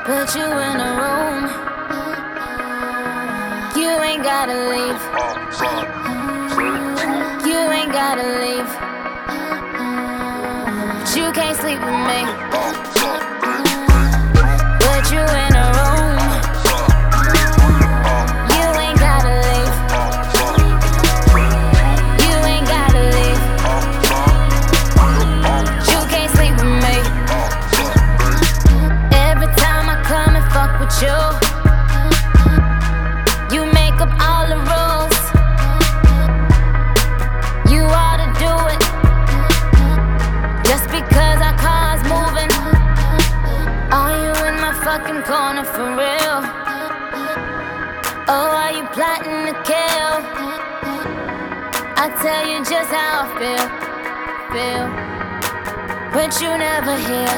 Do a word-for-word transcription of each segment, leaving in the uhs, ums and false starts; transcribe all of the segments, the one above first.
Put you in a room. You ain't gotta leave. You ain't gotta leave. But you can't sleep with me. Put you in a room. You ain't gotta leave. You ain't gotta leave. But you can't sleep with me. Every time I come and fuck with you, you make up all the rules. You ought to do it just because our car's moving. Are you in my fucking corner for real? Or are you plotting to kill? I tell you just how I feel, feel, but you never hear.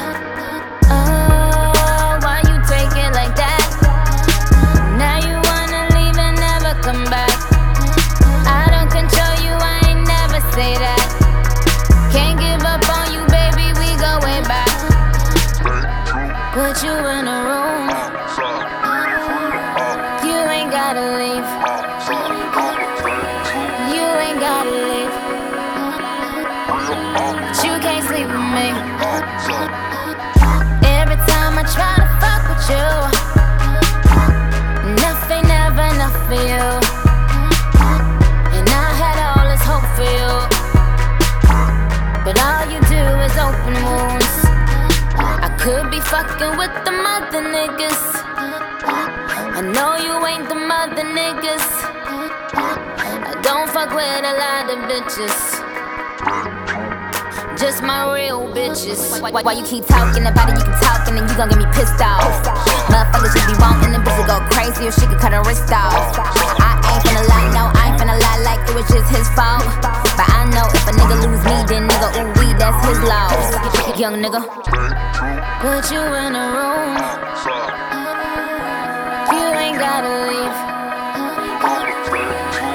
Oh, why you take it like that? Now you wanna leave and never come back. I don't control you, I ain't never say that. Can't give up on you, baby, we go way back. Put you in a room. You ain't gotta leave. You ain't gotta leave. But you can't sleep with me. Every time I try to fuck with you, nothing ever enough for you. And I had all this hope for you, but all you do is open wounds. I could be fucking with the mother niggas. I know you ain't the mother niggas. I don't fuck with a lot of bitches, just my real bitches. Why, why, why you keep talking about it? You can talk and then you gon' get me pissed off. Motherfuckers just be wanting them bitches go crazy or she could cut her wrist off. I ain't finna lie, no, I ain't finna lie like it was just his fault. But I know if a nigga lose me, then nigga, ooh wee, that's his loss. Young nigga, put you in a room. You ain't gotta leave.